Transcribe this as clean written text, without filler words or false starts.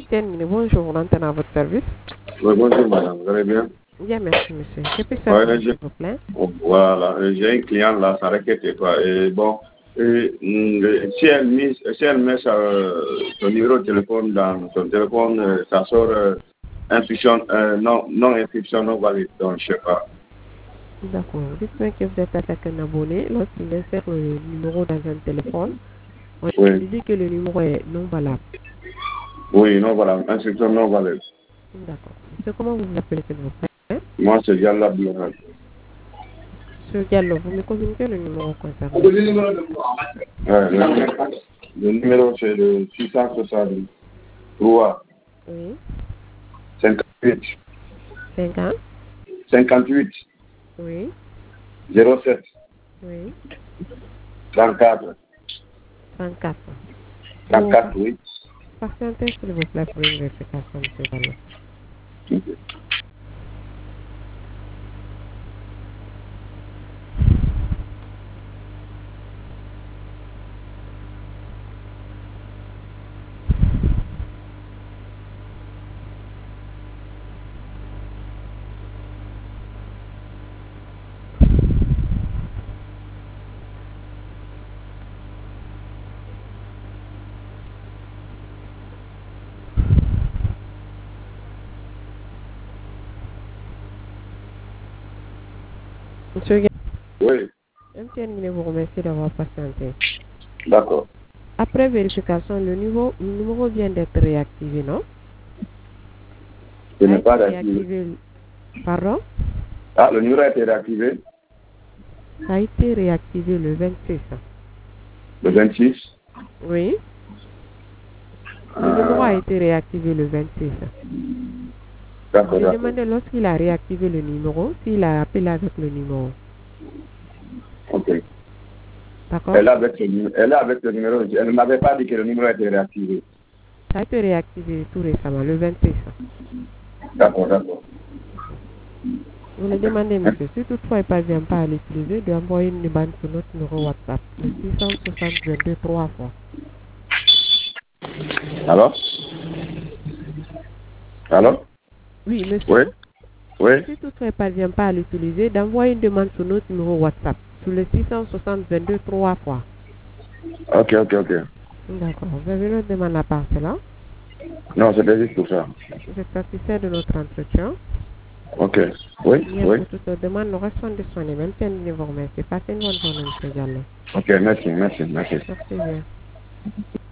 MTN, bonjour, on entend à votre service. Oui, bonjour madame, vous allez bien? Bien, merci monsieur. Je peux Ouais, savoir, s'il vous plaît? Voilà, j'ai un client là, ça requête quoi. Et bon, si elle met son numéro de téléphone dans son téléphone, ça sort inscription, non inscription non valide, donc je sais pas. D'accord. Dites-moi que vous êtes avec un abonné. Lorsqu'il insère le numéro dans un téléphone, on Oui, lui dit que le numéro est non valable. oui, non voilà, inscription non valide. D'accord. C'est comment vous vous appelez, s'il vous plaît? Moi c'est Yalla Blonal. Monsieur Diallo, vous me communiquez le numéro concerné. Ouais, le numéro c'est le 663 Oui. 58 50? 58 Oui. 07 Oui. 34 34. 34, oui. Patientez, s'il vous plaît, pour une vérification, monsieur Diallo. Monsieur Diallo, Oui, MTN vous remercie d'avoir patienté. d'accord. Après vérification, le numéro vient d'être réactivé, non? Je A n'ai pas été réactivé. réactivé. Pardon? Ah, le numéro a été réactivé Ça a été réactivé le 26. le 26. Oui. Le numéro a été réactivé le 26. D'accord, J'ai d'accord. demandé lorsqu'il a réactivé le numéro, s'il a appelé avec le numéro. Ok. D'accord? Elle est avec le numéro. Elle ne m'avait pas dit que le numéro a été réactivé. Ça a été réactivé tout récemment, le 26. D'accord, d'accord. Vous le demandez, monsieur, si toutefois il ne parvient pas à l'utiliser, d'envoyer une bande sur notre numéro WhatsApp, le 660 3 fois. Alors? Alors? Oui, Oui? monsieur. Oui? Si toutefois il ne parvient pas à l'utiliser, d'envoyer une demande sur notre numéro WhatsApp, sur le 660 3 fois. Ok, ok, ok. D'accord. Vous avez une autre demande à part cela? Non, c'était juste pour ça. Vous êtes satisfait de notre entretien? Ok. Oui? Bien, Oui? pour toute demande, nous restons disponibles. Même si nous vous remercie. Passez une bonne journée, monsieur Diallo. Ok, merci, merci, merci. Merci bien.